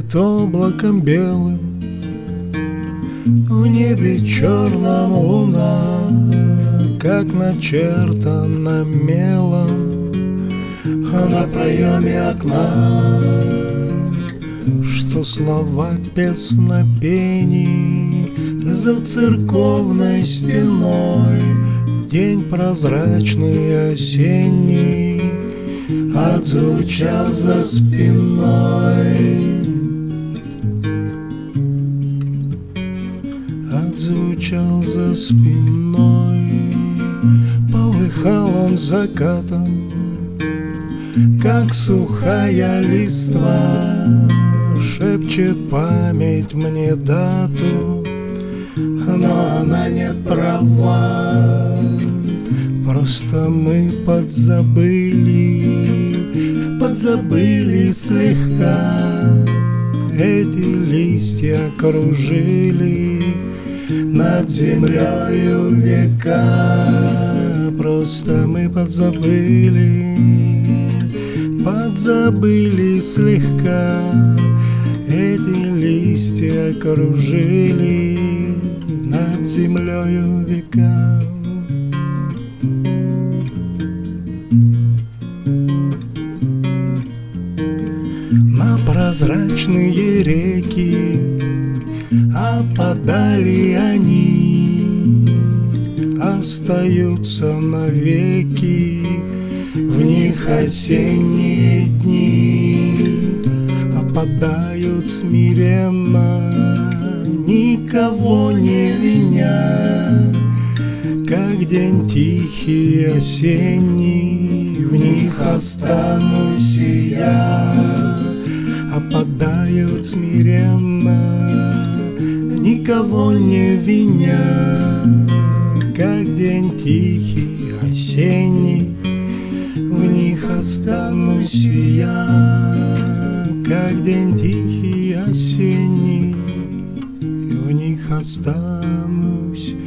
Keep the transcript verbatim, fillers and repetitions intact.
Под облаком белым в небе черном луна, как начертана мелом, а на проеме окна, что слова песнопений за церковной стеной. День прозрачный осенний отзвучал за спиной, отзвучал за спиной. Полыхал он закатом, как сухая листва, шепчет память мне дату, но она не права. Просто мы подзабыли, подзабыли слегка. Эти листья кружили над землею века. Просто мы подзабыли, подзабыли слегка. Эти листья кружили над землею века. На прозрачные реки опадали они, остаются навеки в них осенние дни. Опадают смиренно, никого не виня, как день тихий осенний, в них останусь и я. Опадают смиренно, никого не виня, как день тихий осенний, в них останусь и я. Как день тихий осенний, в них останусь